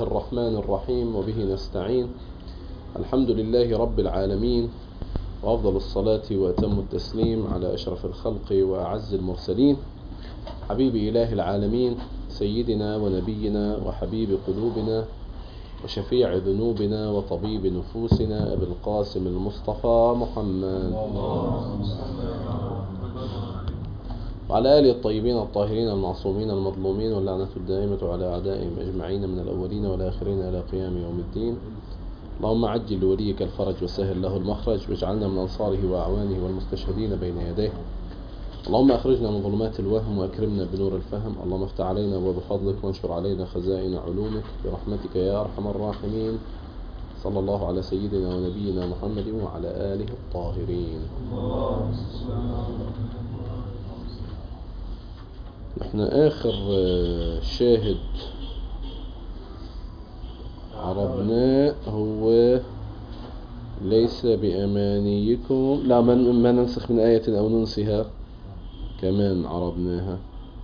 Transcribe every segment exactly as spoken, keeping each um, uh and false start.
الرحمن الرحيم وبه نستعين. الحمد لله رب العالمين، وأفضل الصلاة وأتم التسليم على أشرف الخلق وأعز المرسلين، حبيب إله العالمين سيدنا ونبينا وحبيب قلوبنا وشفيع ذنوبنا وطبيب نفوسنا أبي القاسم المصطفى محمد وعلى آله الطيبين الطاهرين المعصومين المظلومين، واللعنة الدائمة على أعدائهم أجمعين من الأولين والآخرين إلى قيام يوم الدين. اللهم عجل لوليك الفرج وسهل له المخرج، واجعلنا من أنصاره وأعوانه والمستشهدين بين يديه. اللهم أخرجنا من ظلمات الوهم وأكرمنا بنور الفهم. اللهم افتح علينا أبواب فضلك وانشر علينا خزائن علومك برحمتك يا أرحم الراحمين. صلى الله على سيدنا ونبينا محمد وعلى آله الطاهرين. نحن آخر شاهد عربناه هو ليس بأمانيكم، لا ما ننسخ من آية أو ننسها، كمان عربناها.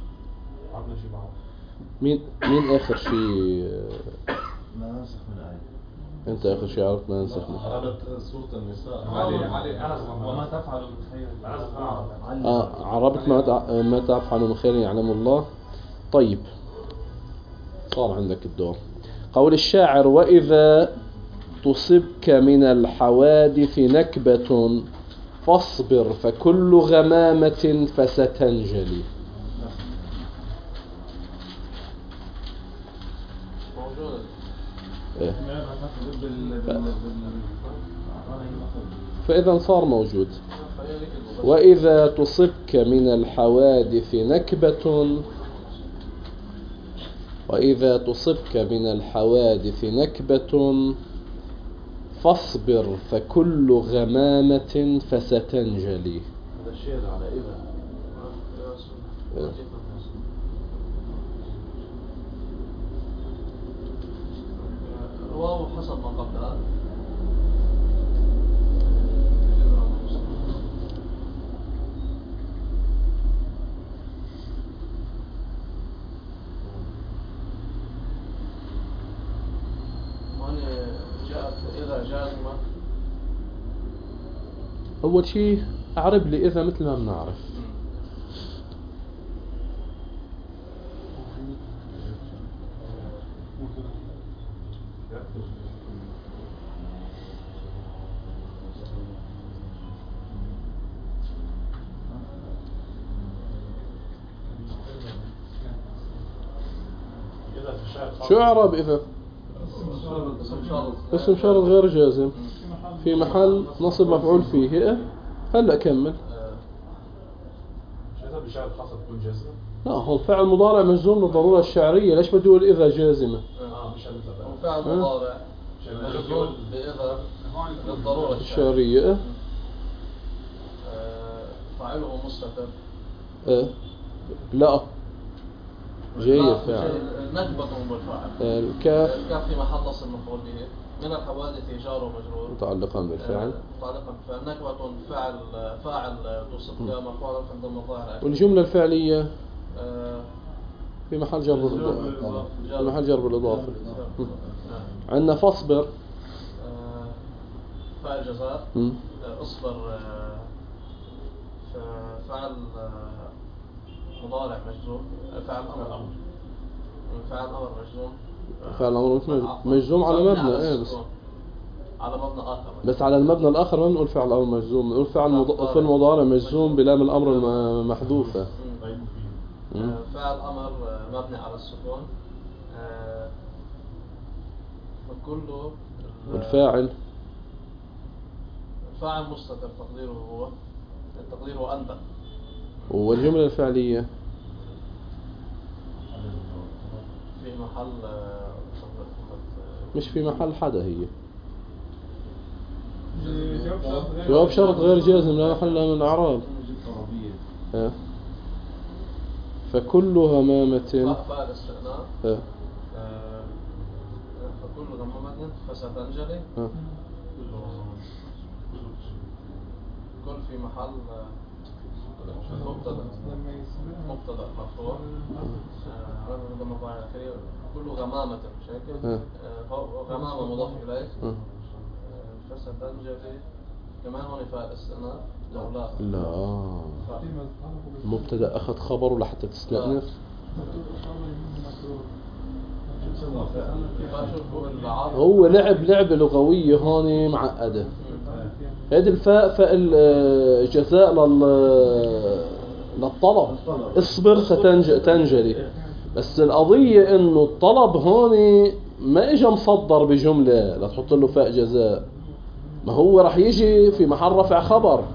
مين مين آخر شيء؟ ما ننسخ من آية. أنت آخر شيء عرفت ما ننسخ من آية. عربت سورة النساء علي علي وما تفعل من خير آه عربت ما ما تفعل من خير يعلم الله. طيب صار عندك الدور. قول الشاعر: وإذا تصبك من الحوادث نكبة فاصبر فكل غمامة فستنجلي. إيه؟ فإذا صار موجود. وإذا تصبك من الحوادث نكبة وإذا تصبك من الحوادث نكبة فاصبر فكل غمامة فستنجلي. هذا الشيء على إذا رواه حسب ما قبلها. إذا جازمة أول شيء أعرب لي إذا مثل ما بنعرف. شو أعرب إذا؟ اسم شرط غير جازم في محل نصب مفعول فيه. هلا كمل. إذا بشرط خاصة تكون جازمة؟ لا، هو فعل مضارع مجزوم للضرورة الشعرية. ليش بدي أقول إذا جازمة؟ آه مش هو فعل مضارع مجزوم بإذا للضرورة الشعرية. فاعله مستتر. أه لا جيد فعل. نكبة بالفاعل. الكاف الكاف في محل نصب مفعول به. من الحوادث جار ومجرور متعلقا بالفعل. متعلقا بالفعل. نكبة فعل فاعل توصف مرفوع في ضمن الظاهر. والجملة الفعلية أه في محل جر بالإضافة. في محل جر بالإضافة. عندنا فاصبر أه فاعل جزاء. اصبر فعل مضارع مجزوم. فعل امر فعل امر مجزوم. فعل امر مجزوم على مبنى ايه بس على مبنى اخر. بس على المبنى الاخر ما بنقول فعل امر مجزوم، بنقول فعل مض... في المضارع مجزوم بلام الامر المحذوفه. فعل امر مبني على السكون. فكله والفاعل الفاعل مستتر تقديره هو تقديره انت. والجملة الفعلية في محل مش في محل حدا، هي جواب شرط غير جازم لا محل من الأعراب. أه. فكل غمامة فعل استثناء. أه. فكل غمامة فستنجلي. أه. كل في محل مبتدا مبتدا مرفوع على ضم الضمير الاخير كل غمامة مش هيك؟ اه. آه، غمامة مضاف اليه. اه. فستنجلي كمان هون فاء استئناف لو لا لا مبتدا اخذ خبره لحتى تستأنف. هو لعب لعبة لغوية هون معقدة. هذه الفاء فاء الجزاء لل للطلب، اصبر ستنجلي. بس القضية انه الطلب هون ما اجى مصدر بجملة لتحط له فاء جزاء، ما هو رح يجي في محل رفع خبر،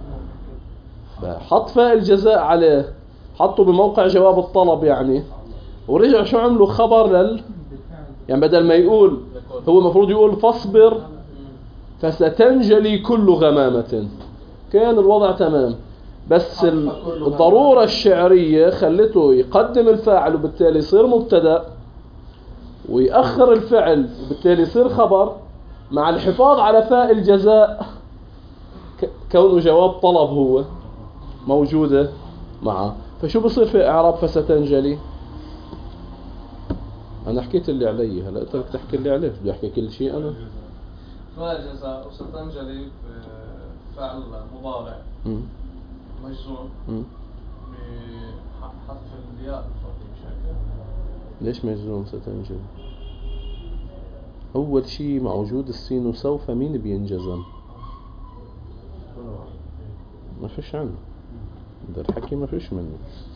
فحط فاء الجزاء عليه، حطه بموقع جواب الطلب يعني، ورجع شو عملوا خبر لل يعني بدل ما يقول هو مفروض يقول فاصبر فستنجلي كل غمامة، كان الوضع تمام. بس الضرورة الشعرية خلته يقدم الفاعل وبالتالي يصير مبتدأ، ويأخر الفعل وبالتالي يصير خبر، مع الحفاظ على فاء الجزاء كونه جواب طلب هو موجودة معه. فشو بصير في إعراب فستنجلي؟ أنا حكيت اللي علي، هلا أنت بدك تحكي اللي عليك. بدي أحكي كل شيء أنا. فاء جزاء وستنجلي فعل مضارع مجزوم بحذف الياء مش هيك؟ ليش مجزوم ستنجلي؟ أول شيء مع وجود السين وسوف مين بينجزم؟ ما فيش عنه، ده الحكي ما فيش منه.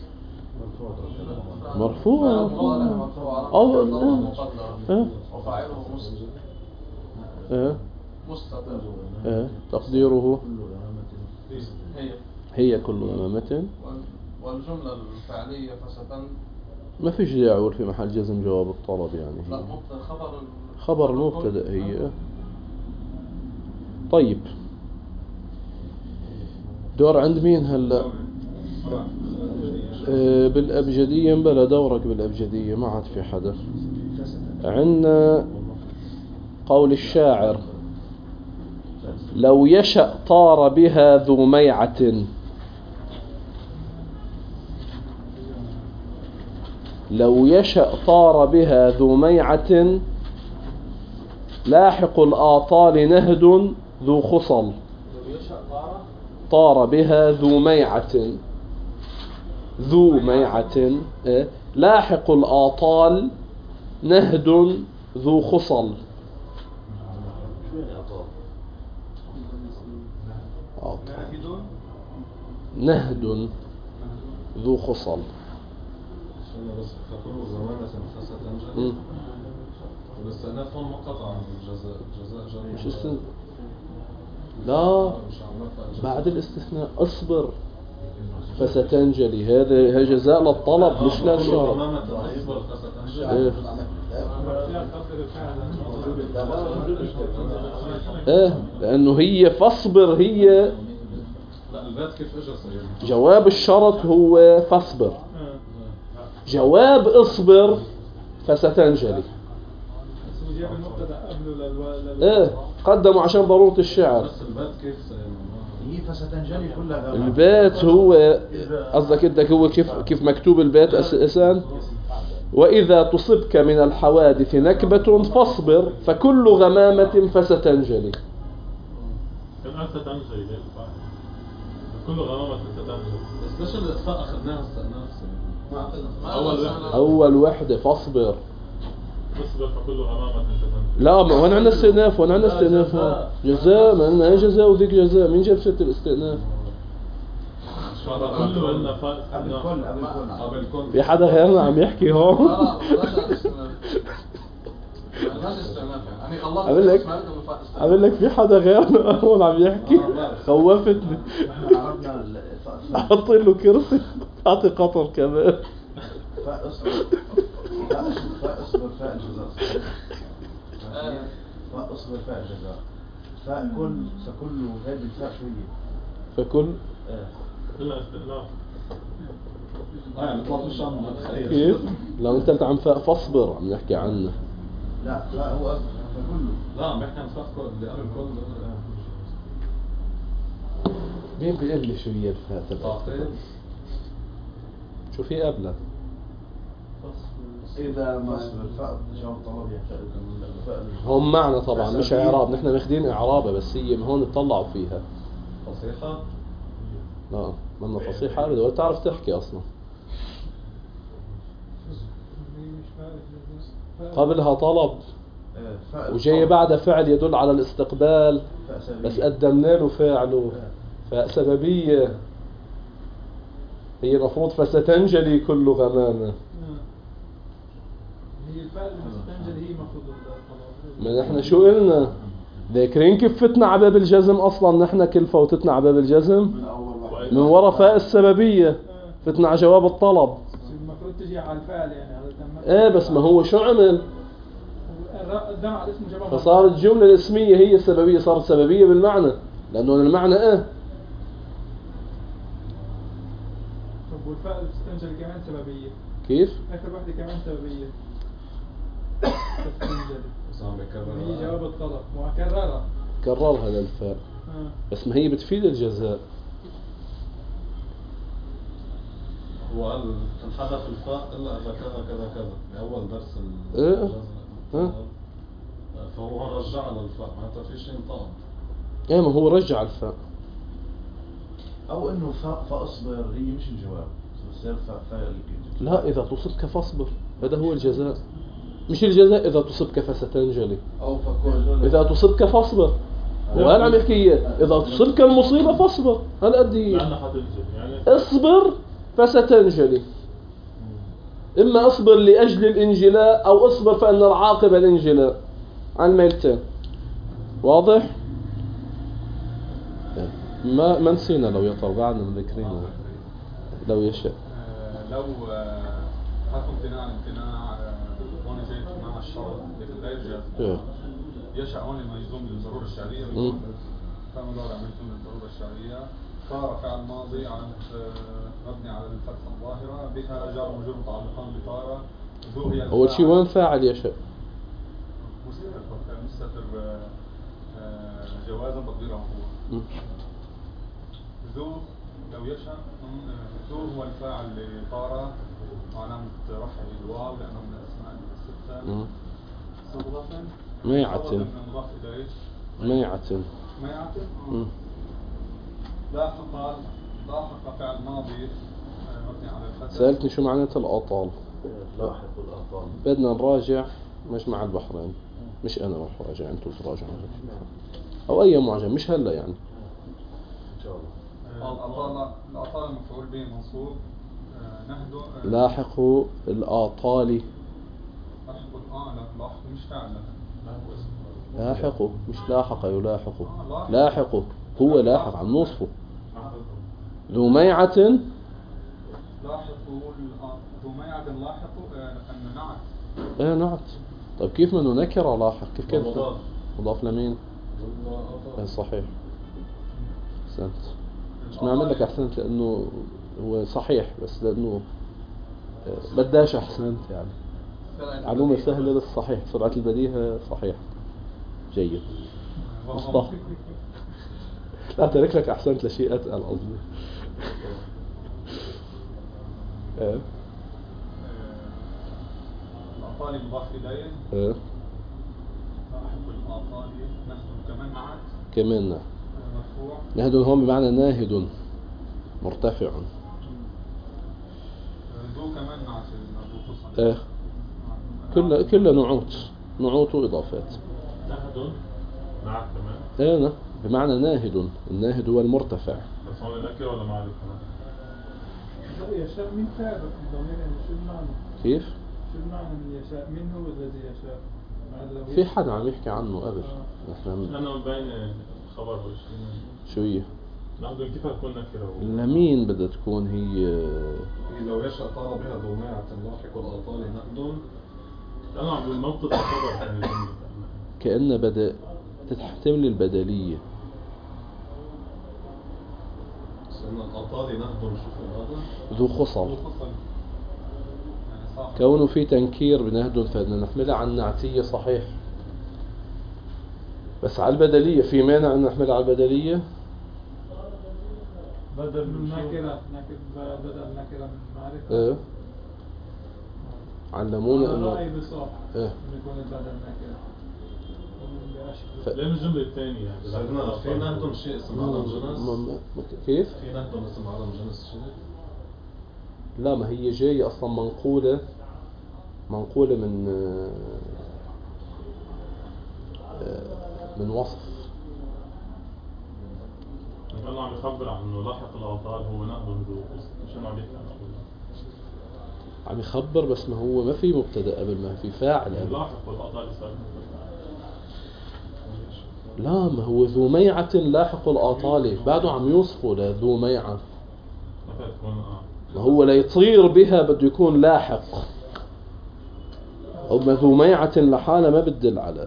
مرفوع مرفوع اه وفاعله مستتر اه مستتر اه تقديره هي هي كل غمامة. والجملة الفعلية فستن ما فيش داعي في محل جزم جواب الطلب يعني. لا مبتدا خبر خبر المبتدا هي. طيب دور عند مين هلا؟ آه بالأبجدية بلا دورك بالأبجدية، ما عاد في حدا. عندنا قول الشاعر لو يشأ طار بها ذو ميعة، لو يشأ طار بها ذو ميعة لاحق الآطال نهد ذو خصل. طار بها ذو ميعة، ذو ميعة لاحق الآطال نهد ذو خصل. نهد ذو خصل. والاستئناف هون منقطع عن الجزاء، الجزاء جريء مش استثناء. لا بعد الاستثناء اصبر فستنجلي، هذا جزاء للطلب مش للشرط. ايه ايه لانه هي فاصبر، هي لا البات كيف اجى صحيح. جواب الشرط هو فاصبر، جواب اصبر فستنجلي. ايه قدموا عشان ضرورة الشعر. بس البات كيف هي فستنجلي كلها. البيت هو قصدك انت هو كيف كيف مكتوب البيت اساسا؟ واذا تصبك من الحوادث نكبة فاصبر فكل غمامة فستنجلي. كان ستنجلي كل غمامة ستنجلي. بس ليش الاخفاء اخذناها استئناف؟ اول وحدة اول وحدة فاصبر. اصبر فكل غمامة ستنجلي. لا ما هون عندنا استئناف، هون عندنا استئناف. هون جزاء، ما عندنا جزاء وذيك جزاء. مين جاب سيرة الاستئناف؟ كله قلنا فاء قبل كل قبل كل. في حدا غيرنا عم يحكي هون؟ أقول لك أقول لك في حدا غيرنا هون عم يحكي. خوفتني. أحط له كرسي، أعطي قطر كمان. فاء اصبر، فاء اصبر فاء الجزاء. فاء اصبر فاء الجزاء. فاء كل فكل هذه الفاء شو هي؟ فكل إلا استئناف. اه يعني طلعت مش عم كيف؟ لو أنت أنت عم فاصبر عم نحكي عنه. لا فاء هو أصبر فكله. لا عم بحكي عن فاء كل اللي قبل كل. مين بيقول لي شو هي الفاء تبعت؟ شو في قبلها؟ إذا ما الفاء جواب طلبي هم معنا طبعا مش إعراب، نحن ماخذين إعرابها بس هي هون اطلعوا فيها. فصيحة؟ لا منا فصيحة أبدا، ولا تعرف تحكي أصلا. قبلها طلب وجاي بعد فعل يدل على الاستقبال بس قدمنا له فعله. فاء سببية هي المفروض فستنجلي كل غمامة. هي الفاء اللي ستنجلي هي المفروض. ما نحن شو قلنا؟ ذاكرين كيف فتنا على باب الجزم أصلا؟ نحن كل فوتتنا على باب الجزم من وراء فاء السببية، فتنا على جواب الطلب. المفروض تجي على الفعل يعني. ايه بس ما هو شو عمل؟ قدم على اسم جواب. فصارت الجملة الاسمية هي السببية، صارت سببية بالمعنى لأنه المعنى ايه. طب والفاء اللي بتستنجل كمان سببية. كيف؟ آخر واحدة كمان سببية. تستنجل. هي جواب الطلب وكررها. كررها للفاء. آه. بس ما هي بتفيد الجزاء. هو قال تنحذف الفاء إلا إذا كذا كذا كذا بأول درس إيه؟ ها؟ فهو رجع للفاء معناتها في شيء انطقم. ايه ما هو رجع الفاء. أو إنه فاء فأصبر هي مش الجواب، بتصير فاء فاء. لا إذا تصبك فاصبر هذا هو الجزاء، مش الجزاء إذا تصبك فستنجلي. أو فكل إذا تصبك فاصبر. هو هل عم يحكي إذا تصبك المصيبة فاصبر. هل أدي يعني اصبر فستنجلي. إما اصبر لأجل الانجلاء أو اصبر فإن العاقبة الانجلاء، عن الميلتين. واضح؟ ما ما نسينا لو يطر بعدنا مذكرينه لو يشاء. لو حرف امتناع الامتناع هون زي امتناع الشرط مثل لا يرجع يشاء هون مجزوم للضرورة الشعرية فمضارع مجزوم للضرورة الشعرية. صار فعل ماضي على مبني على الفتحة الظاهرة بها جار ومجرور متعلقان بطارة. ذو هي أول شيء وين فاعل يشاء؟ مستتر جوازا تقديره هو. ذو لو يشاء ذو هو الفاعل لطارة وعلامة رفعه الواو لأنه من الأسماء الستة. صدرة ميعة مضاف إليه. ميعة ميعة. لاحق لاحق فعل ماضي مبني على الفتح. سألتني شو معناتها الأطال؟ لاحق الأطال. بدنا نراجع مجمع البحرين، مش أنا راح أراجع، أنتوا تراجعوا أو أي معجم، مش هلا يعني. إن شاء الله. الأطال الأطال مفعول به منصوب. نهدو لاحق الأطال. لاحق الآن لاحق مش فعل. لاحق مش لاحق يلاحق. لاحق هو لاحق عن نصفه. ذو ميعة لاحق ذو ميعة لاحق أن نعت. ايه نعت. طيب كيف منه نكرة لاحق؟ كيف كيف مضاف لمين؟ ايه صحيح. احسنت. مش نعمل لك احسنت لانه هو صحيح بس لانه بداش احسنت يعني. معلومة سهلة للصحيح. سرعة البديهة صحيح. جيد. مصطفى لا ترك لك احسنت لشيء اتقل قصدي. ايه الأطالي مضاف إليه. ايه لاحق الأطالي نهد كمان نعت. كمان نعت. مرفوع. نهد هون بمعنى ناهد مرتفع. ذو كمان نعت المرفوع. ايه كل كل نعوت نعوت وإضافات. نهد نعت كمان. ايه بمعنى ناهد. الناهد هو المرتفع. بس هون نكرة ولا معرفة كمان؟ يشاء من فعل الضمير يعني شو المعنى؟ كيف؟ شو المعنى من يشاء؟ من هو الذي يشاء؟ في حدا عم يحكي عنه قبل. احنا لأنه مبين خبر ولا شيء. شو هي؟ ناخذ كيف تكون نكرة؟ لمين بدها تكون هي؟ لو يشاء طال بها ذو ميعة لاحق الأطال نهد. أنا عم بقول موقف الخبر يعني كأنه بدأ تحتمل البدلية. إن الأطال نهد شوف هذا. ذو خصل. كونه في تنكير بنهد فإن نحملها عن نعتية صحيح. بس على البدلية في مانع أن نحملها على البدلية؟ بدل من نكرة نكرة بدل نكرة من معرفة. ايه علمونا انه رأي بصح ايه إنه يكون بدل نكرة. ف... ليه من الجملة الثانية يعني؟ سيدنا في عندهم شيء اسمه عدم جنس؟ م- م- كيف؟ في عندهم اسمه عدم جنس شيء؟ لا، ما هي جاية اصلا منقولة منقولة من من وصف. كانوا عم يخبر عن انه لاحق الاوطال هو نقد ندوس، شنو عم يحكي عن عم يخبر بس ما هو ما في مبتدأ قبل، ما في فاعل قبل. لاحق والاوطال صار لا، ما هو ذو ميعة لاحق الآطال، بعده عم يوصفه لذو ميعة. ما هو ليطير بها بده يكون لاحق، أو ما ذو ميعة لحالة ما بدل على.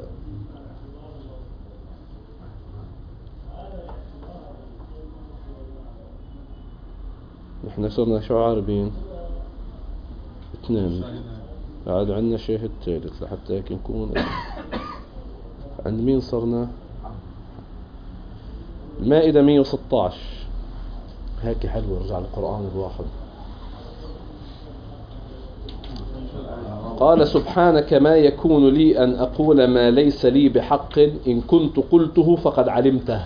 نحن صرنا شو عاربين؟ اثنين، بعد عندنا شاهد ثالث لحتى هيك نكون. عند مين صرنا؟ المائدة مية وستة عشر. هيك حلو رجع القرآن الواحد. قال سبحانك ما يكون لي أن أقول ما ليس لي بحق إن كنت قلته فقد علمته.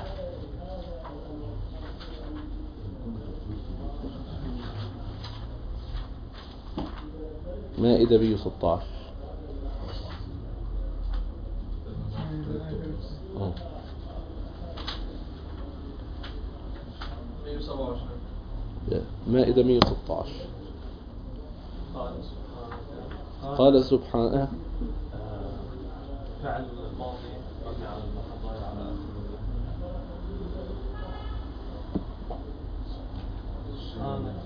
مائدة مية وستة عشر. أوه. مية وسبعة وعشرين. مائدة مية وستة عشر. قال سبحانه قال سبحانه فعل الماضي مبني على المحضر على آخره. سبحانك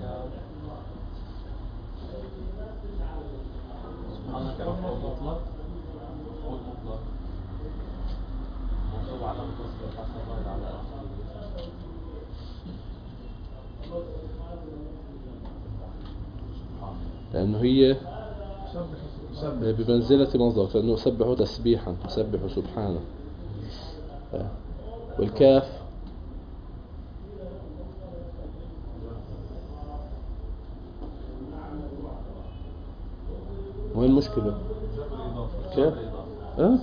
سبحانك مفعول مطلق مفعول مطلق منصوب على متصل المحضر على آخره. لأنه هي بمنزلة مصدر، فإنه يسبح تسبيحا، يسبح سبحانه. والكاف وين المشكلة؟ كيف؟ أه؟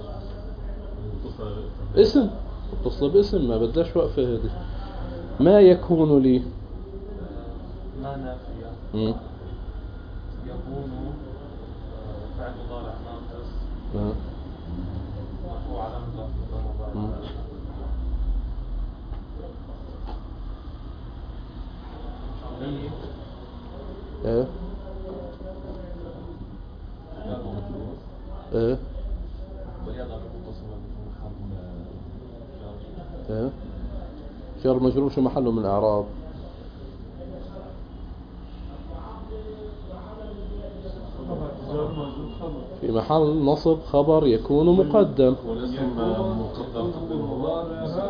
اسم اتصل باسم، ما بداش وقفة هذه. ما يكون لي ما نافية مم. يكون فعل مضارع ناقص أه. مرفوع علامة رفعه مم. مضارع لي ايه ايه واليد متصلة بمحل ايه جر مجرور شو محله من الإعراب؟ في محل نصب خبر يكون مقدم. والاسم مقدم تقديمه هو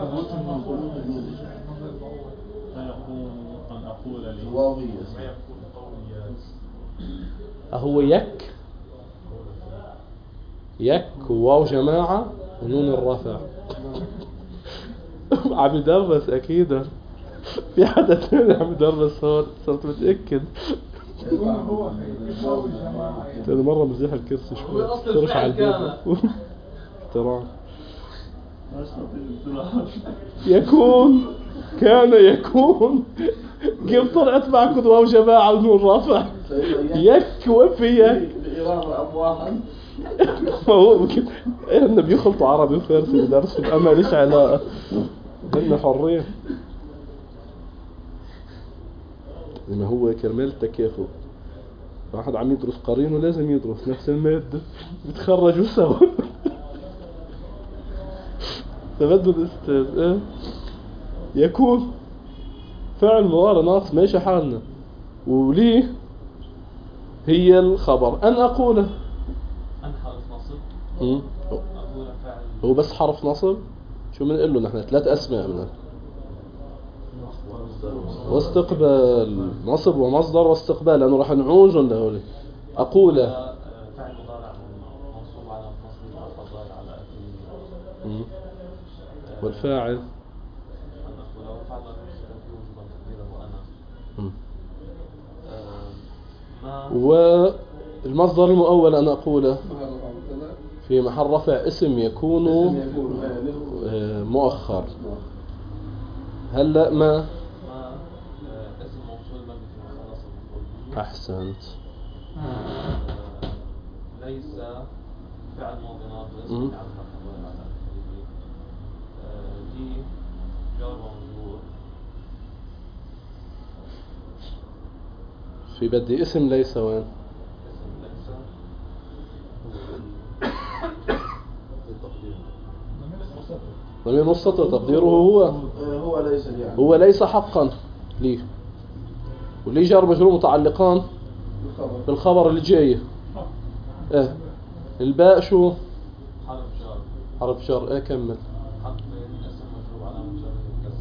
فيقوم أن أقول لي واوية ما يكون قولي أهو يك يك واو جماعة ونون الرفع. عم يدرس أكيد، في حدا ثاني عم يدرس هون، صرت متأكد. هو هو الجماعة ثاني مرة مزيح الكرسي شوي، هو أصل ترفع الفعل البيت. احترام. يكون كان يكون كيف طلعت معكم واو جماعة ونون رفع؟ يك وفي يك. الإرادة أم واحد. هو ممكن هن بيخلطوا عربي وفارسي بدرسوا، أما ليش علاقة، هن حرين. ما هو كرمال تكافؤ، واحد عم يدرس قرين ولازم يدرس نفس المادة، بيتخرجوا سوا. فبده الأستاذ إيه؟ يكون فعل مضارع ناقص ماشي حالنا، وليه هي الخبر أن أقوله. أن حرف نصب مم. أقول فعل هو بس حرف نصب. شو بنقول له نحن ثلاث أسماء منه: واستقبال، نصب ومصدر واستقبال، لأنه راح نعوجهم لهولي. أقوله فعل مضارع منصوب على نصب المحضر على آخره. والفاعل أن أقول وفعل في وجوب ما والمصدر المؤول أنا أقوله في محل رفع اسم يكون آه، مؤخر. هلا ما ما آه، اسم موصول مبني في محل نصب مفعول به. أحسنت. آه، ليس فعل ماضي ناقص مم. يعني خبر على آخره. آه، دي جار ومجرور. في بدي اسم ليس وين؟ اسم ليس ضمير مستتر تقديره هو هو ليس يعني هو ليس حقا ليه، وليه جار مجرور متعلقان بالخبر. بالخبر اللي جاي. ايه الباء شو؟ حرف جار. حرف جر. ايه كمل. حق من اسم مجرور على مجرد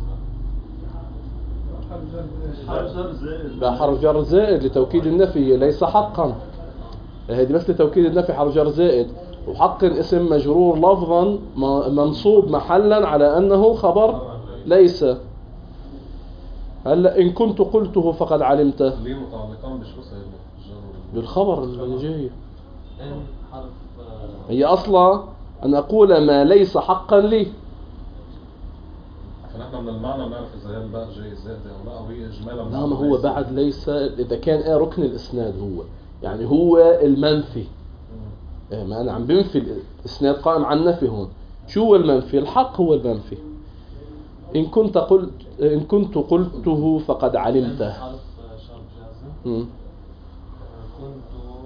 الكسرة. حرف جر زائد. لا حرف جر زائد لتوكيد النفي ليس حقا. هذه بس لتوكيد النفي حرف جر زائد. وحق اسم مجرور لفظا م- منصوب محلا على أنه خبر ليس. هلا إن كنت قلته فقد علمته ليه متعلقان بشو سيدنا الجر؟ بالخبر اللي جاي. إن حرف آه، هي أصلا أن أقول ما ليس حقا لي. فنحن من المعنى بنعرف إذا هي الباء جاي زائدة أو لا، أو هي إجمالا لا ما هو بعد ليس إذا كان إيه ركن الإسناد هو يعني هو المنفي. إيه ما أنا عم بنفي الإسناد قائم عن نفي. هون شو هو المنفي؟ الحق هو المنفي. إن كنت قلت إن كنت قلته فقد إن علمته. حرف آه، شرط جازم. مم. آه، كنت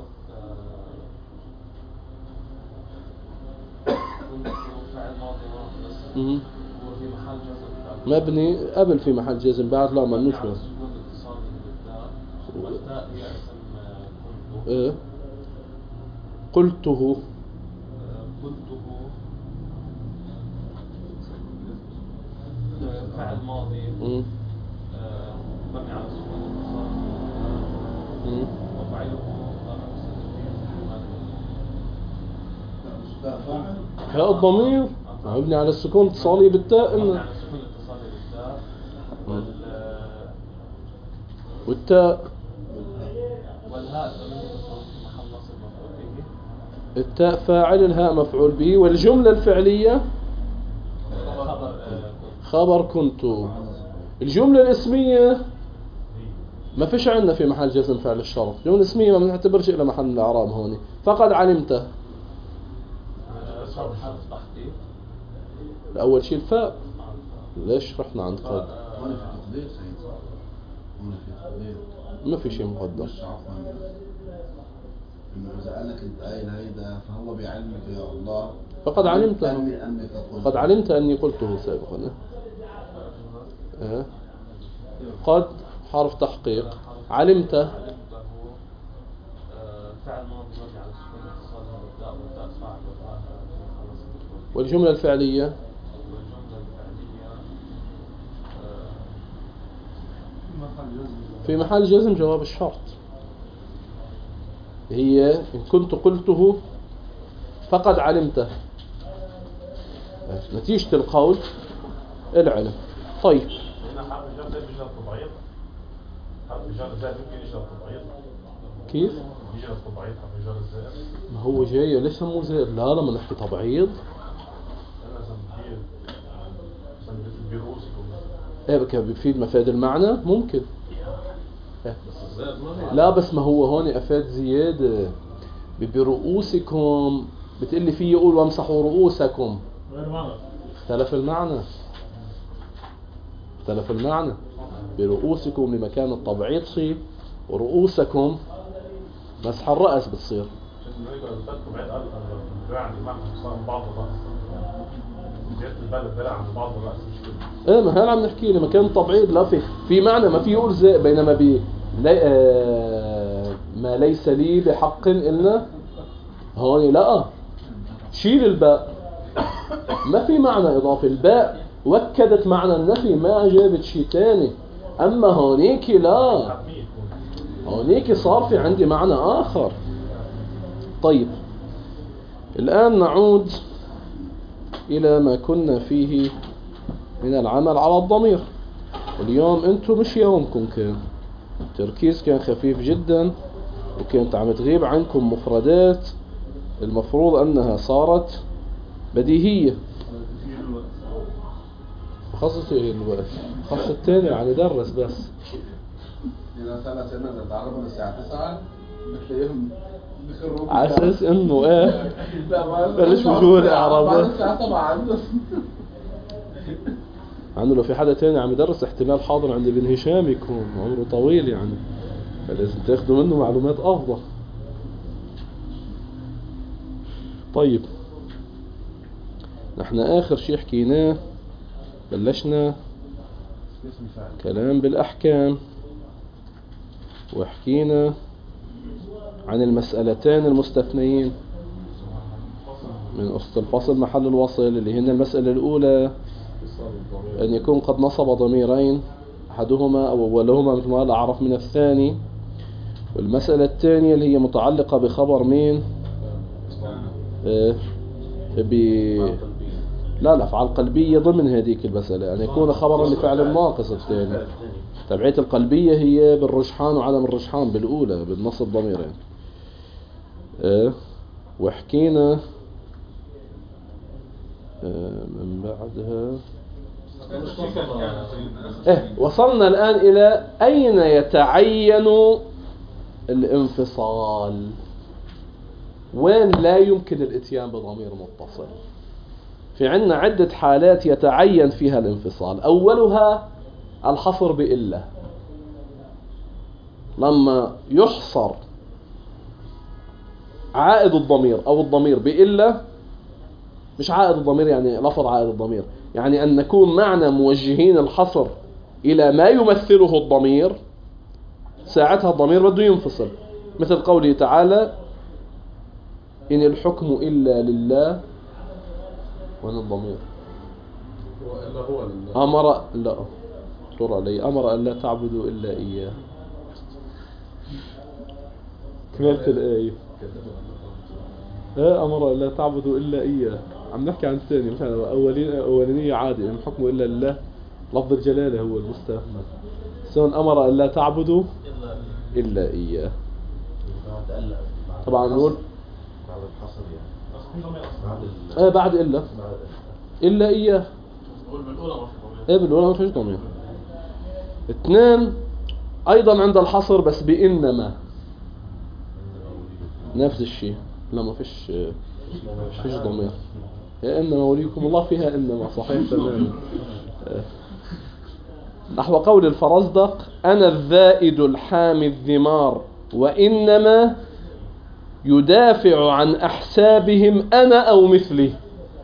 آه، كنت فعل ماضي ناقص مم. وفي محل جزم فعل مبني قبل في محل جزم بعد لا ملوش على وين. سكون اتصال بالتاء والتاء هي اسم آه، كنت. إيه قلته. آه، قلته آه، فعل ماضي مم. آه، مبني على سكون اتصال بالتاء مم. وفاعله ضمير مستتر هاء الضمير مبني على السكون اتصالي بالتاء مبني إن على سكون اتصال بالتاء وال آه، والتاء والهاء ضمير متصل في محل نصب مفعول به. التاء فاعل الهاء مفعول به والجملة الفعلية خبر آه، كنت. خبر كنت. الجملة الاسمية ما فيش عندنا في محل جزم فعل الشرط. الجملة الاسمية ما بنعتبرش إلى محل الإعراب هون. فقد علمته آه، حرف تحقيق. أول شيء الفاء. ليش رحنا عند قد؟ هنا في تقدير سيد صح؟ هنا في تقدير ما في شيء مقدر. مش عفوا انه اذا قال لك انت قايل هيدا فهو بيعلمك يا الله فقد علمت أني أنك قلت. قد علمت أني قلته سابقا. أه. قد حرف تحقيق. علمت علمته آه، فعل ماضي مبني على سكون اتصال بالتاء والتاء فاعل والهاء في محل نصب مفعول به. والجملة الفعلية والجملة الفعلية آه، في محل جزم جواب الشرط. هي إن كنت قلته فقد علمته نتيجة القول العلم. طيب هنا حرف الجر زائد بيجي التبعيض. حرف الجر زائد ممكن يجي التبعيض. كيف؟ يجي التبعيض حرف الجر زائد. ما هو جاي ليش مو زائد؟ لا لما نحكي تبعيض أنا سنبيل سنبيل برؤوسكم. ايه بك بيفيد مفاد المعنى ممكن. إيه. بس الزائد ما هي لا بس ما هو هون افاد زيادة برؤوسكم. بتقلي فيه يقول وامسحوا رؤوسكم. غير معنى. اختلف المعنى. اختلف المعنى. برؤوسكم لمكان التبعيض شيء ورؤوسكم مسح الرأس بتصير. عشان يقول الفتح بعيد قال الدراع عن المعنى صار من بعض الرأس. زيادة البال الدراع عن بعض الرأس مش كده. ايه ما هلا عم نحكي لمكان التبعيض لا في في معنى ما في يقول زي بينما بي لي آه ما ليس لي بحق إلا هون لا شيل الباء ما في معنى إضافي. الباء وكدت معنى النفي ما جابت شيء تاني. أما هونيك لا هونيك صار في عندي معنى آخر. طيب الآن نعود إلى ما كنا فيه من العمل على الضمير. اليوم أنتم مش يومكم كان التركيز كان خفيف جدا، وكانت عم تغيب عنكم مفردات المفروض أنها صارت بديهية. خاصة الوقت، خاصة التاني عم يدرس بس. إذا سنة سنة نتعرف الساعة تسعة بتلاقيهم بخربوا على أساس إنه إيه بلش وجود إعرابات. بعد الساعة سبعة عندنا عنده لو في حدا تاني عم يدرس احتمال حاضر عند ابن هشام يكون عمره طويل يعني، فلازم تاخدوا منه معلومات أفضل. طيب نحن آخر شيء حكيناه بلشنا كلام بالأحكام، وحكينا عن المسألتين المستثنيين من أصل الفصل محل الوصل، اللي هن المسألة الأولى أن يكون قد نصب ضميرين أحدهما أو أولهما مثل ما أعرف من الثاني، والمسألة الثانية اللي هي متعلقة بخبر مين؟ آه ب لا لا أفعال قلبية ضمن هذيك المسألة، أن يعني يكون خبرا لفعل ناقص. الثاني تبعية القلبية هي بالرجحان وعدم الرجحان بالأولى بالنصب ضميرين. آه وحكينا آه من بعدها إيه وصلنا الآن إلى أين يتعين الانفصال، وين لا يمكن الاتيان بضمير متصل. في عندنا عدة حالات يتعين فيها الانفصال. أولها الحصر بإلا، لما يحصر عائد الضمير أو الضمير بإلا، مش عائد الضمير يعني لفظ عائد الضمير، يعني أن نكون معنا موجهين الحصر إلى ما يمثله الضمير، ساعتها الضمير بده ينفصل، مثل قوله تعالى إن الحكم إلا لله، وين الضمير؟ إلا هو أمر لا طر علي أمر أن لا تعبدوا إلا إياه. كملت الآية إيه أمر أن لا تعبدوا إلا إياه. عم نحكي عن الثاني مثلا أولين أولينية عادي إن الحكم إلا لله، لفظ الجلالة هو المستثنى. سون أمر أن لا تعبدوا إلا إياه. طبعا نقول بعد الحصر يعني ايه بعد إلا إلا إياه. بالأولى ما في ايه بالأولى ما فيش ضمير. اثنين أيضا عند الحصر بس بإنما نفس الشيء، لا ما فيش فيش ضمير. يا إنما وليكم الله فيها إنما صحيح تماما. نحو قول الفرزدق أنا الذائد الحامي الذمار وإنما يدافع عن أحسابهم أنا أو مثلي.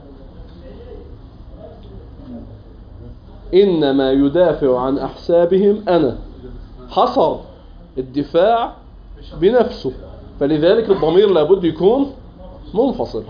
إنما يدافع عن أحسابهم أنا، حصر الدفاع بنفسه، فلذلك الضمير لابد يكون منفصل.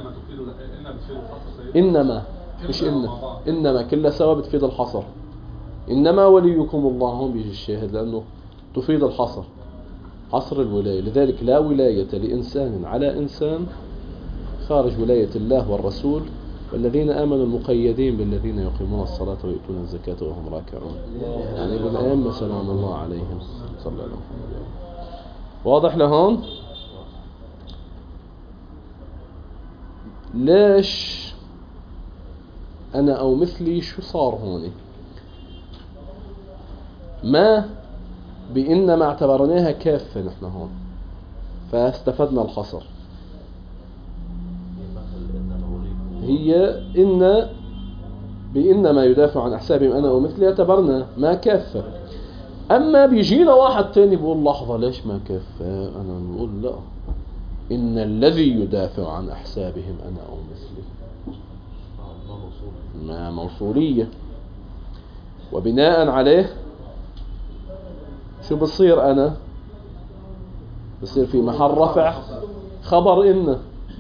إنما مش إن إنما كلها سوا بتفيد الحصر. إنما وليكم الله، هم بيجي الشاهد لأنه تفيد الحصر، حصر الولاية. لذلك لا ولاية لإنسان على إنسان خارج ولاية الله والرسول، والذين آمنوا المقيدين بالذين يقيمون الصلاة ويؤتون الزكاة وهم راكعون، يعني ابن الأئمة سلام الله عليهم صلى الله عليه وسلم. واضح لهون؟ ليش أنا أو مثلي شو صار هون؟ ما بإنما اعتبرناها كافة نحن هون، فاستفدنا الحصر. هي إن بإنما يدافع عن أحسابهم أنا ومثلي اعتبرنا ما كافة. أما بيجينا واحد تاني بيقول لحظة ليش ما كافة؟ أنا بقول لا، إن الذي يدافع عن أحسابهم أنا أو مثلي ما موصولية، وبناء عليه شو بصير؟ أنا بصير في محل رفع خبر إن،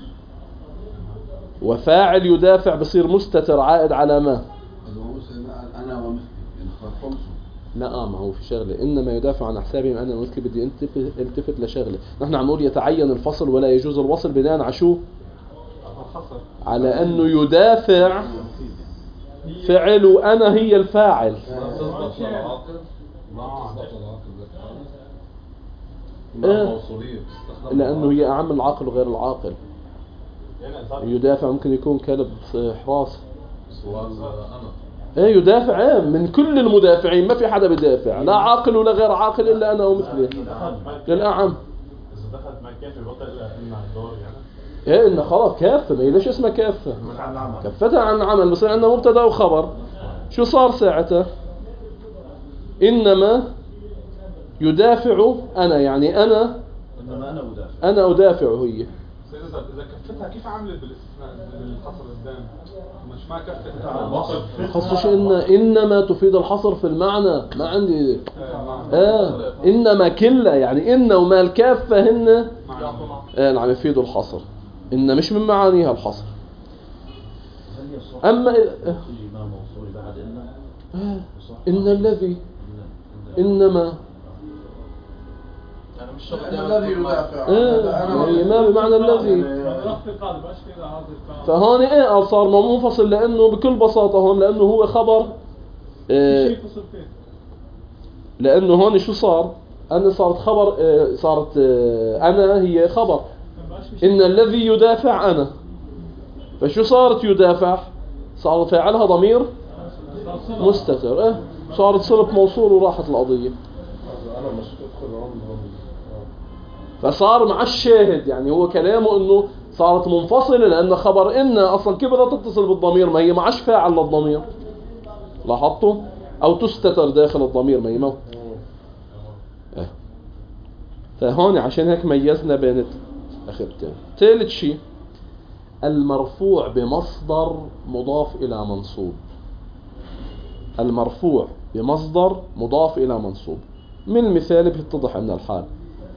وفاعل يدافع بصير مستتر عائد على ما أنا ومثلي خمسه. لا ما هو في شغلة إنما يدافع عن أحسابهم أنا ومثلي، بدي التفت لشغلة. نحن عم نقول يتعين الفصل ولا يجوز الوصل بناء على شو؟ على أنه يدافع فعل وأنا هي الفاعل. إيه؟ موصولية بتستخدم لأنه هي أعم العاقل وغير العاقل. يعني صار يدافع ممكن يكون كلب حراس. سؤال أنا ايه يدافع ايه من كل المدافعين، ما في حدا بدافع لا عاقل ولا غير عاقل الا انا ومثلي للاعم. اذا دخلت مع كيف يبطل الا انها الدور يعني ايه انه خلاص كافه، ما هي ليش اسمها كافه؟ من عن العمل. كفتها عن عمل، بصير عندنا مبتدا وخبر. شو صار ساعتها؟ انما يدافع انا، يعني انا انما انا ادافع انا ادافع هي. اذا اذا كفتها كيف عملت بالاستثناء بالحصر قدام؟ مش مع كفتها الوصف. خصوش ان انما تفيد الحصر في المعنى، ما عندي اه انما كلها، يعني ان وما الكافه هن اه نعم يفيدوا الحصر. ان مش من معانيها الحصر. هل يصح اما يجي ما موصول بعد ان آه ان الذي انما يعني مش شرط الذي يدافع اه هي ما بمعنى الذي. رفض القاعدة بقاش كده هذا الكلام. فهون ايه صار منفصل، لانه بكل بساطه هون لانه هو خبر اه شيء فصل فيه. لانه هون شو صار؟ انا صارت خبر اه صارت اه انا هي خبر. ما بقاش في شيء. ان الذي يدافع انا، فشو صارت يدافع؟ صار فاعلها ضمير صار صلة. مستتر، اه صارت صلة موصول وراحت القضية. أنا مش بدخل عمرهم. فصار مع الشاهد، يعني هو كلامه انه صارت منفصلة لان خبر ان اصلا كيف بدها تتصل بالضمير؟ ما هي معش فاعل للضمير، لاحظتوا؟ او تستتر داخل الضمير، ما هي مو اه. فهون عشان هيك ميزنا بين اخرتين. ثالث شيء المرفوع بمصدر مضاف الى منصوب. المرفوع بمصدر مضاف الى منصوب. من المثال بيتضح من الحال: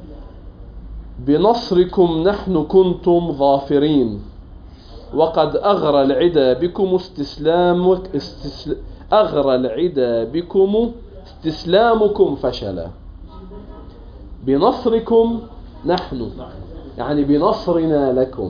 بنصركم نحن كنتم ظافرين، وقد أغرى العدا بكم استسلامك استسل... أغرى العدا بكم استسلامكم فشلا. بنصركم نحن يعني بنصرنا لكم،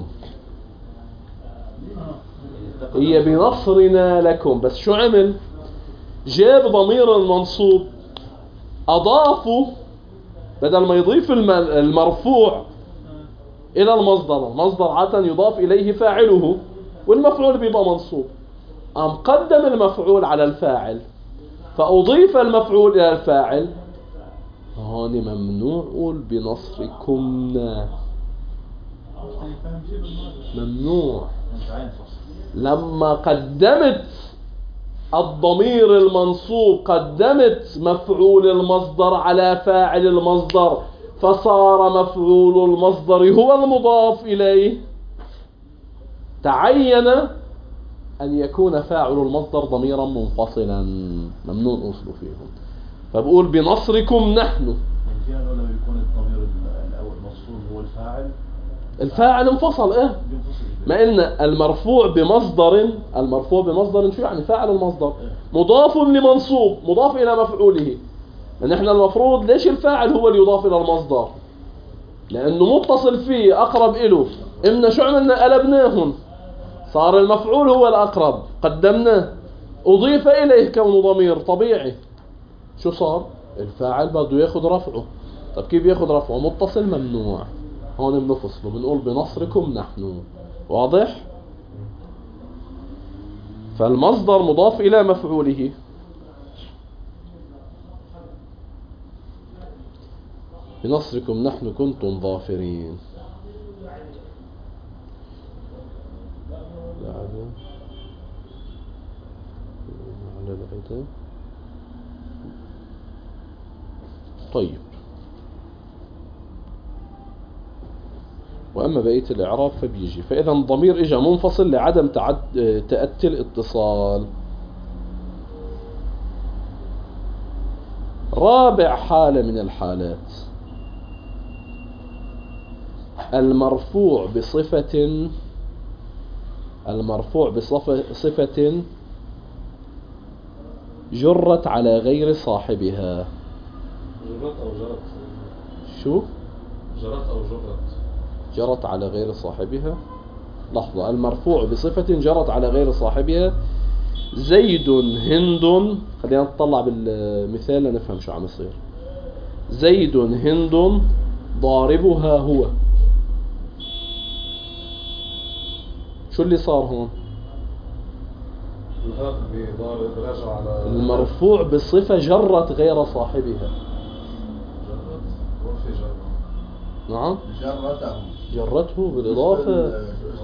هي بنصرنا لكم، بس شو عمل؟ جاب ضمير المنصوب أضافوا، بدل ما يضيف المرفوع إلى المصدر، المصدر عادة يضاف إليه فاعله والمفعول بيبقى منصوب، أم قدم المفعول على الفاعل فأضيف المفعول إلى الفاعل. هون ممنوع قول بنصركمنا، ممنوع. لما قدمت الضمير المنصوب قدمت مفعول المصدر على فاعل المصدر، فصار مفعول المصدر هو المضاف إليه، تعين أن يكون فاعل المصدر ضميرا منفصلا ممنوع أصله فيهم. فبقول بنصركم نحن. يعني لما يكون الضمير الأول الموصول هو الفاعل، الفاعل انفصل ايه، ما ان المرفوع بمصدر، المرفوع بمصدر شو يعني؟ فاعل المصدر مضاف لمنصوب مضاف الى مفعوله. ان احنا المفروض ليش الفاعل هو اللي يضاف الى المصدر؟ لانه متصل فيه اقرب له. امنا شو عملنا؟ قلبناهم، صار المفعول هو الاقرب، قدمناه، اضيف اليه كونه ضمير طبيعي. شو صار؟ الفاعل بده ياخذ رفعه. طب كيف ياخذ رفعه؟ متصل ممنوع. هون بنفصله بنقول بنصركم نحن. واضح؟ فالمصدر مضاف إلى مفعوله. بنصركم نحن كنتم ظافرين. طيب، وأما بقية الإعراب فبيجي. فإذا الضمير إجا منفصل لعدم تعد... تأتي الاتصال. رابع حالة من الحالات المرفوع بصفة المرفوع بصفة جرت على غير صاحبها. جرت أو جرت؟ شو؟ جرت أو جرت؟ جرت على غير صاحبها. لحظة، المرفوع بصفة جرت على غير صاحبها. زيد هند، خلينا نطلع بالمثال لنفهم شو عم يصير. زيد هند ضاربها هو. شو اللي صار هون؟ الهاء بضارب راجع على المرفوع بصفة جرت غير صاحبها. جرت وفي جرة. نعم جرته جرته بالإضافة.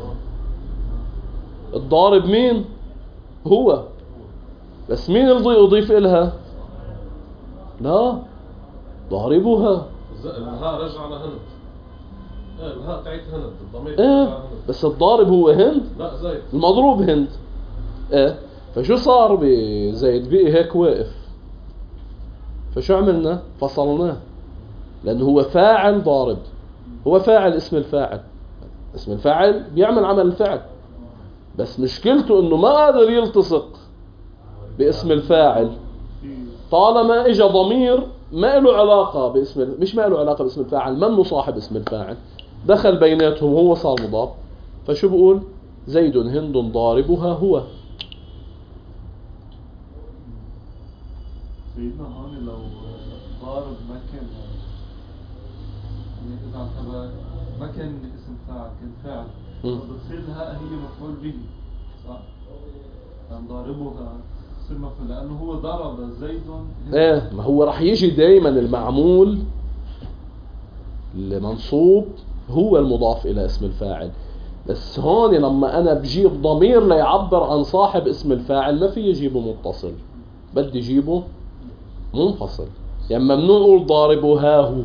الضارب مين؟ هو. بس مين اللي يضيف إلها؟ لا ضاربها. الهاء رجع على هند. ايه الهاء تاعت هند الضمير ايه تاع هند. بس الضارب هو هند، لا زيد المضروب هند. ايه فشو صار بزيد؟ بقي هيك واقف. فشو عملنا؟ فصلناه، لأنه هو فاعل ضارب. هو فاعل، اسم الفاعل. اسم الفاعل بيعمل عمل الفعل، بس مشكلته انه ما قادر يلتصق باسم الفاعل طالما اجى ضمير ما له علاقة باسم، مش ما له علاقة باسم الفاعل، منه صاحب اسم الفاعل، دخل بيناتهم هو صار مضاف. فشو بقول؟ زيد هند ضاربها هو. سيدنا هون لو ضارب ما كان يعني إذا اعتبر ما كان اسم فاعل كان فاعل فبتصير الهاء هي مفعول به صح؟ يعني ضاربها تصير مفعول لأنه هو ضرب زيد. ايه ما هو راح يجي دايما المعمول المنصوب هو المضاف الى اسم الفاعل، بس هون لما انا بجيب ضمير ليعبر عن صاحب اسم الفاعل ما في اجيبه متصل، بدي اجيبه منفصل. يعني ممنوع اقول ضاربها هو،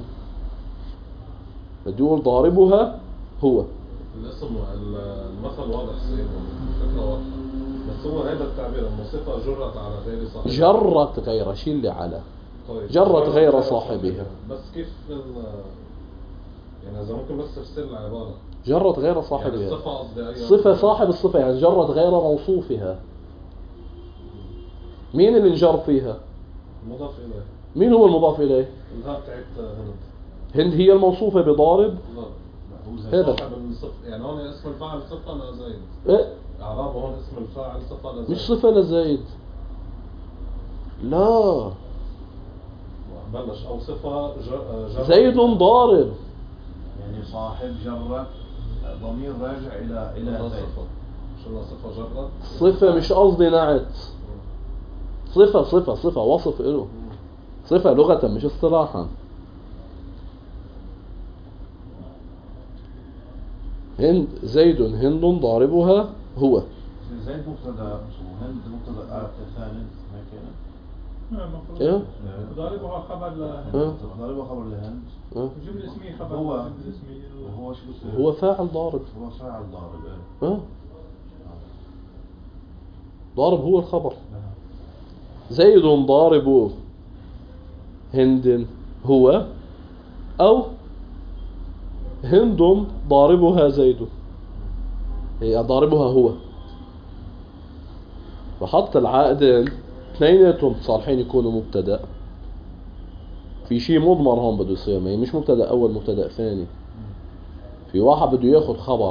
بدي اقول ضاربها هو. الاسم المثل واضح سيدنا، الفكرة واضحة، بس هو هذا التعبير انه صفة جرت على غير صاحبها. جرت غير شيء اللي على طيب. جرت غير صاحبها. بس كيف ال... يعني اذا ممكن بس تفسر العبارة. جرت غير يعني صاحبها. الصفة قصدي أيوة. صفة صاحب الصفة يعني جرت غير موصوفها. مين اللي انجر فيها؟ مضاف إليه. مين هو المضاف إليه؟ الهاء بتاعت هند. هند هي الموصوفة بضارب. لا هذا صاحب الصفة، يعني هون اسم الفاعل صفة لزيد. إيه؟ إعرابه هون اسم الفاعل صفة لزيد. مش صفة لزيد. لا. بلش أو صفة جر... زيد ضارب. يعني صاحب جرة ضمير راجع إلى إلى زيد. شو الله صفة جرة؟ صفة مش قصدي نعت. صفة صفة صفة وصف له. صفة لغة مش اصطلاحا. هند زيد هند ضاربها هو. زيد مبتدا وهند مبتدا ثاني ما كان. نعم مفروض. ايه؟ ضاربها خبر ل ايه؟ ضاربها خبر لهند. ايه؟ الجملة الاسمية خبر هو الجملة الاسمية. هو شو بصير؟ هو فاعل ضارب. هو فاعل ضارب ايه. اه ضارب هو الخبر. زيد ضارب هند هو، او هند ضاربها زيد، هي ضاربها هو. وحط العائدين اثنيناتهم صالحين يكونوا مبتدا. في شيء مضمر هون بده يصير، ما هي مش مبتدا اول مبتدا ثاني. في واحد بده ياخذ خبر.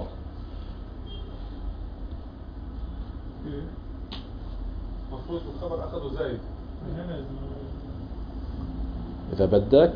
مفروض الخبر اخذه زايد. اذا بدك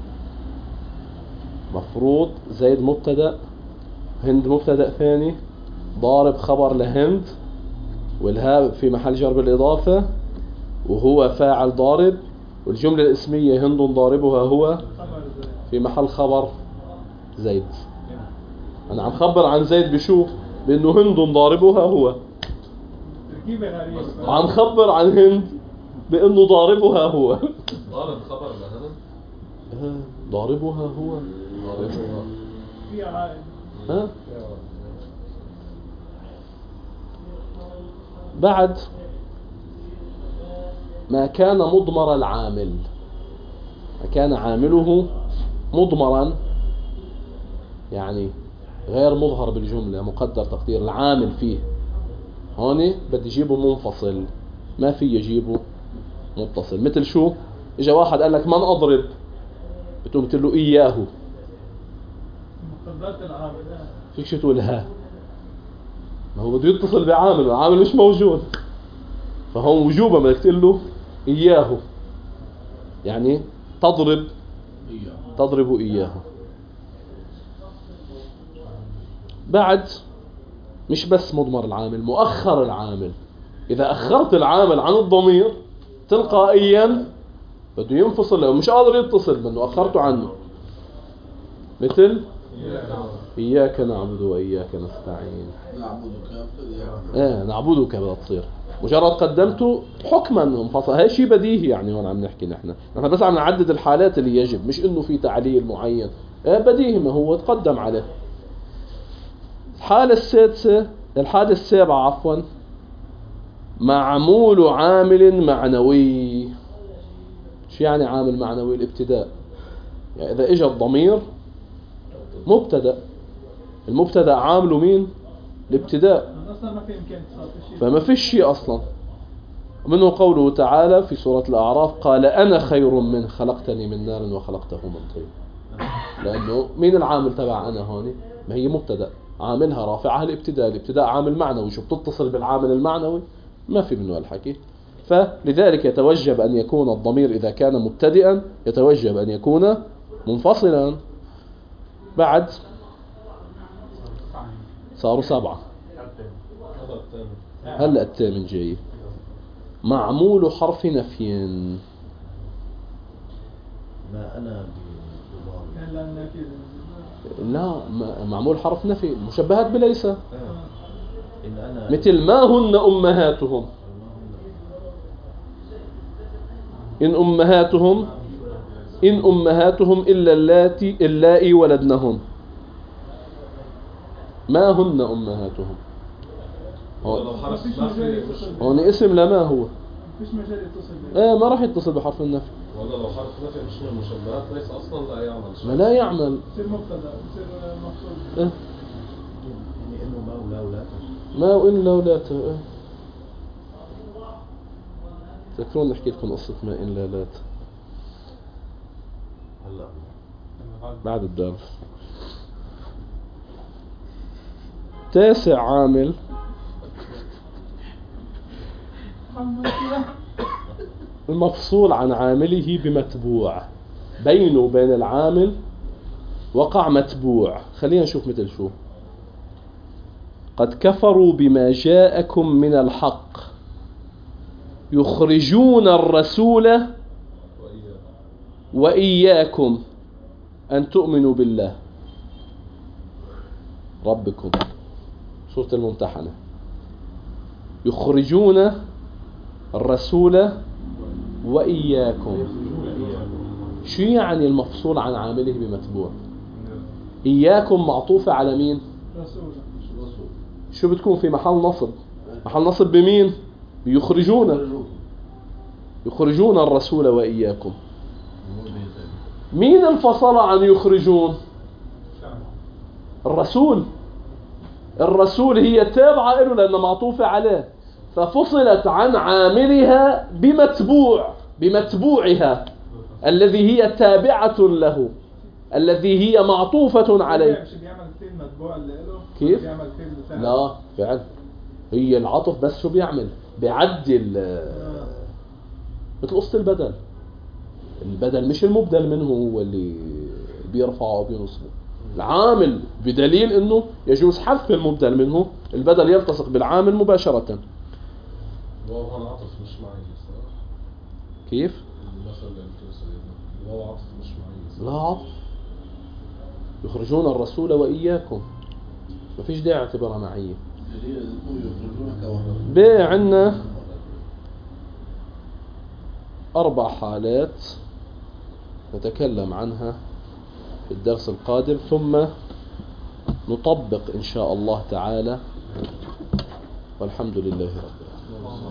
مفروض زيد مبتدا، هند مبتدا ثاني، ضارب خبر لهند، والهاء في محل جر بالإضافة، وهو فاعل ضارب، والجملة الاسمية هند ضاربها هو في محل خبر زيد. أنا عم خبر عن زيد بشو؟ بأنه هند ضاربها هو، وعم خبر عن هند بأنه ضاربها هو. ضارب خبر لهند. ضاربها هو. ضاربها. في عائد. ها؟ بعد ما كان مضمر العامل، ما كان عامله مضمرا يعني غير مظهر بالجملة، مقدر تقدير العامل فيه، هون بدي اجيبه منفصل، ما في يجيبه متصل. مثل شو؟ اجا واحد قال لك من اضرب، بتقوم تقول له اياه، مقدرات العامل فيك شو تقول ها، ما هو بده يتصل بعامل والعامل مش موجود، فهون وجوبا بدك تقول له اياه، يعني تضرب تضرب اياه. بعد مش بس مضمر العامل، مؤخر العامل. إذا أخرت العامل عن الضمير تلقائيا بده ينفصل، لو مش قادر يتصل منه أخرته عنه. مثل إياك نعبد وإياك نستعين. نعبدك ايه نعبدك بدها تصير مجرد قدمته حكما انفصل. هاي شيء بديهي يعني. هون عم نحكي نحن نحن بس عم نعدد الحالات اللي يجب، مش انه في تعليل معين. ايه بديهي ما هو تقدم عليه. الحالة السادسة الحالة السابعة عفوا معمول عامل معنوي. شو يعني عامل معنوي؟ الابتداء. يعني إذا إجا الضمير مبتدأ، المبتدأ عامله مين؟ الابتداء، فما فيش شيء أصلا. منه قوله تعالى في سورة الأعراف قال أنا خير منه خلقتني من نار وخلقته من طين. لأنه مين العامل تبع أنا هون؟ ما هي مبتدأ، عاملها رافعها الابتداء. الابتداء عامل معنوي، شو بتتصل بالعامل المعنوي؟ ما في منه الحكي. فلذلك يتوجب أن يكون الضمير إذا كان مبتدئا يتوجب أن يكون منفصلا. بعد صاروا سبعة، هلأ الثامن جاي. معمول حرف نفي. ما أنا لا معمول حرف نفي مشبهات بليس. إن أنا مثل ما هن أمهاتهم. إن أمهاتهم إن أمهاتهم إلا اللاتي اللائي ولدنهم. ما هن أمهاتهم. هون اسم لما هو مفيش مجال يتصل ايه ما راح يتصل بحرف النفي. والله لو حرف نفي مش من المشبهات ليس اصلا لا يعمل شيء. ما لا يعمل. يصير مبتدا يصير مقصود. إيه؟ يعني إنه ما ولا ولا ما وإن لولاته. إيه؟ تذكرون نحكي لكم قصة ما إن لولات هلا بعد الدرس. تاسع عامل المفصول عن عامله بمتبوع. بينه وبين العامل وقع متبوع. خلينا نشوف مثل شو. قد كفروا بما جاءكم من الحق يخرجون الرسول وإياكم أن تؤمنوا بالله ربكم. سورة الممتحنة. يخرجون الرسول وإياكم. شو يعني المفصول عن عامله بمتبوع؟ إياكم معطوفة على مين؟ شو بتكون في محل نصب؟ محل نصب بمين؟ يخرجون يخرجون الرسول وإياكم. مين انفصل عن يخرجون؟ الرسول. الرسول هي تابعة له لأنها معطوفة عليه، ففصلت عن عاملها بمتبوع بمتبوعها الذي هي تابعة له الذي هي معطوفة عليه. مش بيعمل فيلم متبوع اللي له كيف؟ بيعمل فيلم ثاني. لا فعل هي العطف بس شو بيعمل؟ بيعدل مثل قصة البدل. البدل مش المبدل منه هو اللي بيرفعه أو بينصبه. العامل بدليل انه يجوز حذف المبدل منه. البدل يلتصق بالعامل مباشرة. واو هون عطف مش معي صح؟ كيف؟ المثل اللي قلته سيدنا واو عطف مش معي. لا عطف. يخرجون الرسول وإياكم ما فيش داعي اعتبارها معية. بقى عنا أربع حالات نتكلم عنها في الدرس القادم ثم نطبق إن شاء الله تعالى والحمد لله رب العالمين.